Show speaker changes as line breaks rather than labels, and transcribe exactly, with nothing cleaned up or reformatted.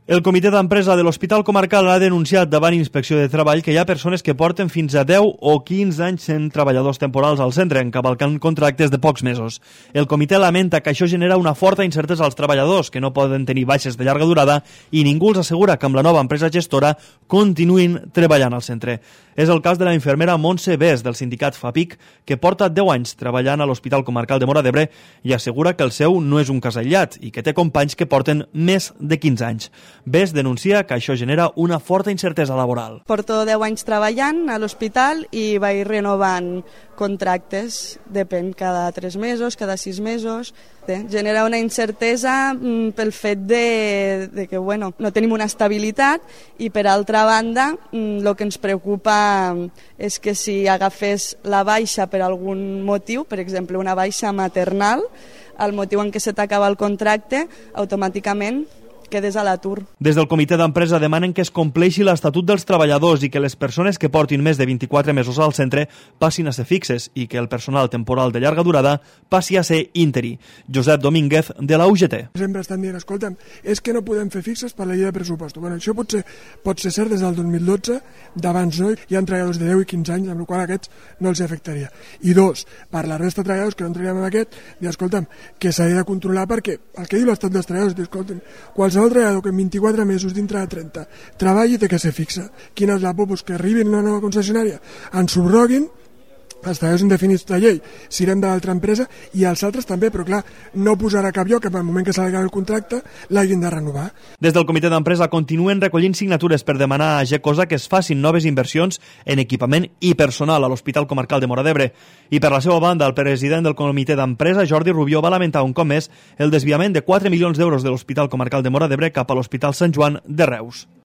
El comitè d'empresa de l'Hospital Comarcal ha denunciat davant Inspecció de Treball que hi ha persones que porten fins a deu o quinze anys sent treballadors temporals al centre, encavalcant contractes de pocs mesos. El comitè lamenta que això genera una forta incertesa als treballadors, que no poden tenir baixes de llarga durada, i ningú els assegura que amb la nova empresa gestora continuïn treballant al centre. És el cas de la infermera Montse Bes, del sindicat FAPIC, que porta deu anys treballant a l'Hospital Comarcal de Móra d'Ebre i assegura que el seu no és un cas aïllat i que té companys que porten més de quinze anys. Bes denuncia que això genera una forta incertesa laboral.
Porto deu anys treballant a l'hospital i vaig renovant contractes, depèn, cada tres mesos, cada sis mesos. Genera una incertesa pel fet de, de que bueno, no tenim una estabilitat i, per altra banda, el que ens preocupa és que si agafés la baixa per algun motiu, per exemple una baixa maternal, el motiu en què se t'acaba el contracte, automàticament quedes a l'atur.
Des del comitè d'empresa demanen que es compleixi l'Estatut dels Treballadors i que les persones que portin més de vint-i-quatre mesos al centre passin a ser fixes i que el personal temporal de llarga durada passi a ser interí. Josep Domínguez, de la U G T.
Sempre estan dient, escolta'm, és que no podem fer fixes per la llei de pressupostos. Bueno, això pot ser, pot ser cert des del dos mil dotze, d'abans no, hi ha treballadors de deu i quinze anys, amb el qual aquests no els afectaria. I dos, per la resta de treballadors que no entraríem en aquest, dir, escolta'm, que s'ha de controlar perquè el que diu l'Estat dels Treballadors, dir, escolta'm, qualsevol el treballador que en vint-i-quatre mesos dintre de trenta treballi té que ser fixa. Quina és la por? Pues que arribin a una nova concessionària, ens subroguin, els treballadors indefinits de llei s'irem de l'altra empresa i els altres també, però clar, no posarà cap lloc que en el moment que s'acabi el contracte l'hagin de renovar.
Des del comitè d'empresa continuen recollint signatures per demanar a Gecosa que es facin noves inversions en equipament i personal a l'Hospital Comarcal de Móra d'Ebre. I per la seva banda, el president del comitè d'empresa, Jordi Rubió, va lamentar un cop més el desviament de quatre milions d'euros de l'Hospital Comarcal de Móra d'Ebre cap a l'Hospital Sant Joan de Reus.